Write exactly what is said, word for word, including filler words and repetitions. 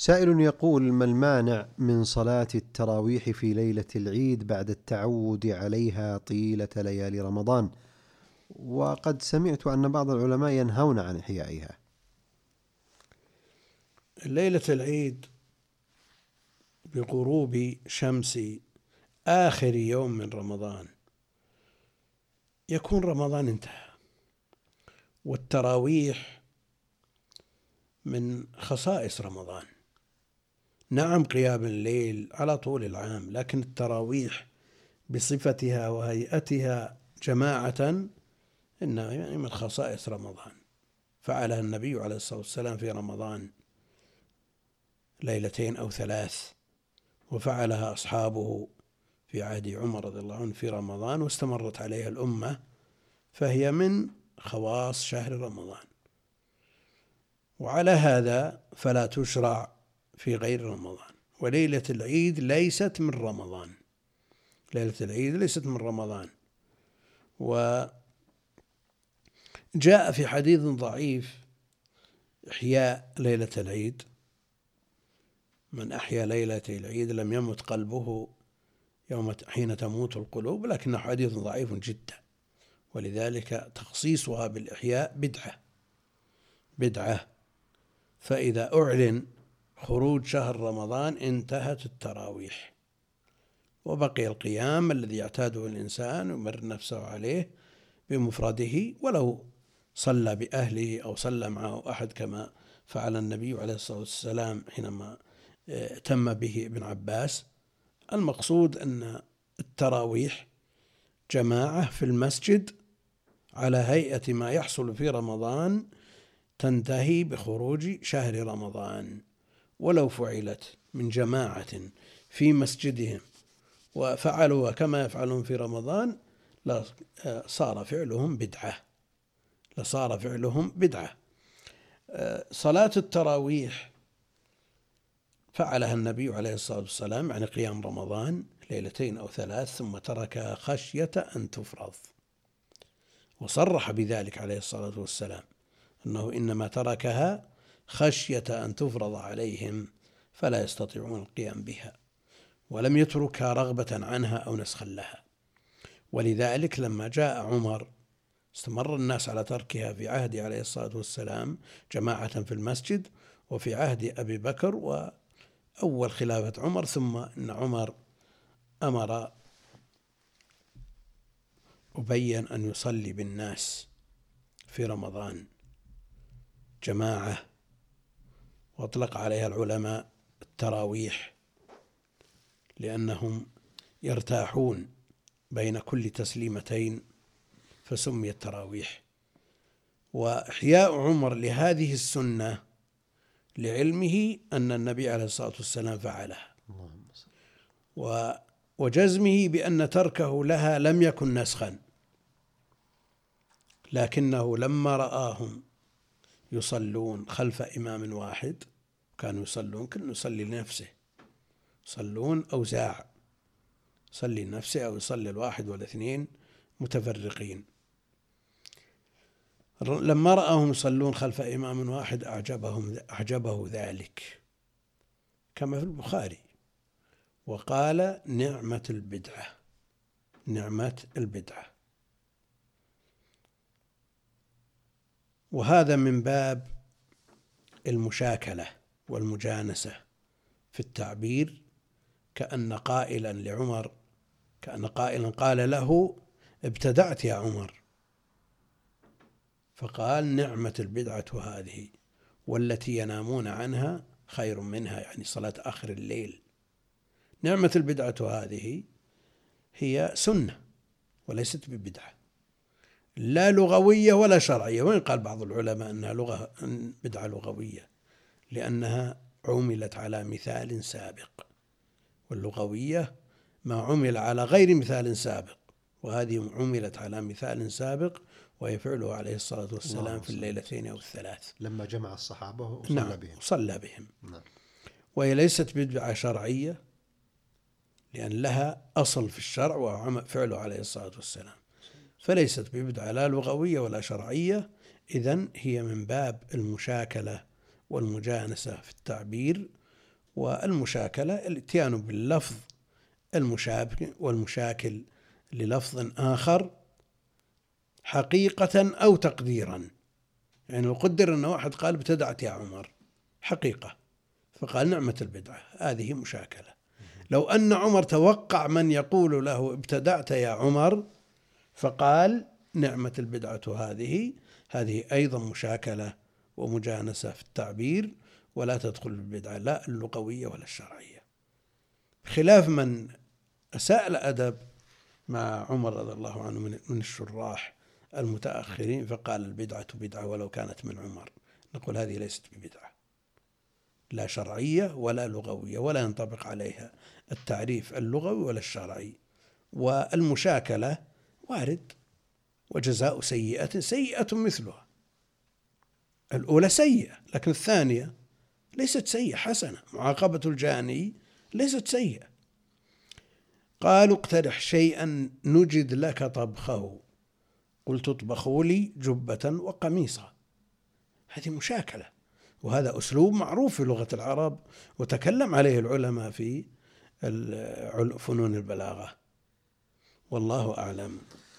سائل يقول: ما المانع من صلاة التراويح في ليلة العيد بعد التعود عليها طيلة ليالي رمضان؟ وقد سمعت أن بعض العلماء ينهون عن إحيائها. ليلة العيد بغروب شمس آخر يوم من رمضان يكون رمضان انتهى، والتراويح من خصائص رمضان. نعم، قيام الليل على طول العام، لكن التراويح بصفتها وهيئتها جماعة إنها يعني من خصائص رمضان. فعلها النبي عليه الصلاة والسلام في رمضان ليلتين أو ثلاث، وفعلها أصحابه في عهد عمر رضي الله عنه في رمضان، واستمرت عليها الأمة، فهي من خواص شهر رمضان. وعلى هذا فلا تشرع في غير رمضان. وليلة العيد ليست من رمضان، ليلة العيد ليست من رمضان. وجاء في حديث ضعيف إحياء ليلة العيد: من أحيا ليلة العيد لم يمت قلبه يوم حين تموت القلوب، لكنه حديث ضعيف جدا، ولذلك تخصيصها بالإحياء بدعة بدعة فإذا أعلن خروج شهر رمضان انتهت التراويح، وبقي القيام الذي يعتاده الإنسان ويمر نفسه عليه بمفرده، ولو صلى بأهله أو صلى معه أحد كما فعل النبي عليه الصلاة والسلام حينما تم به ابن عباس. المقصود أن التراويح جماعة في المسجد على هيئة ما يحصل في رمضان تنتهي بخروج شهر رمضان، ولو فعلت من جماعة في مسجدهم وفعلوا كما يفعلون في رمضان لصار فعلهم بدعة لصار فعلهم بدعة. صلاة التراويح فعلها النبي عليه الصلاة والسلام، يعني قيام رمضان ليلتين أو ثلاث، ثم تركها خشية أن تفرض، وصرح بذلك عليه الصلاة والسلام أنه إنما تركها خشية أن تفرض عليهم فلا يستطيعون القيام بها، ولم يتركها رغبة عنها أو نسخا لها. ولذلك لما جاء عمر استمر الناس على تركها في عهد عليه الصلاة والسلام جماعة في المسجد، وفي عهد أبي بكر وأول خلافة عمر، ثم إن عمر أمر أبي أن يصلي بالناس في رمضان جماعة، وأطلق عليها العلماء التراويح، لأنهم يرتاحون بين كل تسليمتين فسمي التراويح. وإحياء عمر لهذه السنة لعلمه أن النبي عليه الصلاة والسلام فعلها، وجزمه بأن تركه لها لم يكن نسخا، لكنه لما رآهم يصلون خلف إمام واحد، كانوا يصلون كل يصلي لنفسه، يصلون أوزاع، يصلي لنفسه أو يصلي الواحد والاثنين متفرقين، لما رأهم يصلون خلف إمام واحد أعجبهم أعجبه ذلك كما في البخاري، وقال: نعمة البدعة نعمة البدعة. وهذا من باب المشاكلة والمجانسة في التعبير، كأن قائلا لعمر كأن قائلا قال له: ابتدعت يا عمر، فقال: نعمة البدعة هذه، والتي ينامون عنها خير منها، يعني صلاة آخر الليل. نعمة البدعة هذه هي سنة وليست ببدعة، لا لغوية ولا شرعية، وإن قال بعض العلماء أنها لغة بدعة لغوية لأنها عملت على مثال سابق، واللغوية ما عمل على غير مثال سابق، وهذه عملت على مثال سابق وهي فعله عليه الصلاة والسلام في الليلتين أو الثلاث لما جمع الصحابة وصلى نعم بهم صلى بهم نعم. وهي ليست بدعة شرعية لأن لها أصل في الشرع وفعله عليه الصلاة والسلام، فليست ببدعة لا لغوية ولا شرعية. إذن هي من باب المشاكلة والمجانسة في التعبير، والمشاكلة الاتيان باللفظ المشابه والمشاكل للفظ آخر حقيقة أو تقديرا. يعني لو قدر أن واحد قال ابتدعت يا عمر حقيقة، فقال نعمة البدعة، هذه مشاكلة. لو أن عمر توقع من يقول له ابتدعت يا عمر فقال نعمة البدعة هذه، هذه أيضا مشاكلة ومجانسة في التعبير، ولا تدخل البدعة لا اللغوية ولا الشرعية، خلاف من أساء الأدب مع عمر رضي الله عنه من الشراح المتأخرين فقال البدعة بدعة ولو كانت من عمر. نقول هذه ليست ببدعة لا شرعية ولا لغوية، ولا ينطبق عليها التعريف اللغوي ولا الشرعي. والمشاكلة وارد، وجزاء سيئة سيئة مثلها. الأولى سيئة، لكن الثانية ليست سيئة، حسنة. معاقبة الجاني ليست سيئة. قالوا اقترح شيئا نجد لك طبخه، قلت اطبخوا لي جبة وقميصا. هذه مشاكلة، وهذا أسلوب معروف في لغة العرب وتكلم عليه العلماء في فنون البلاغة. والله أعلم.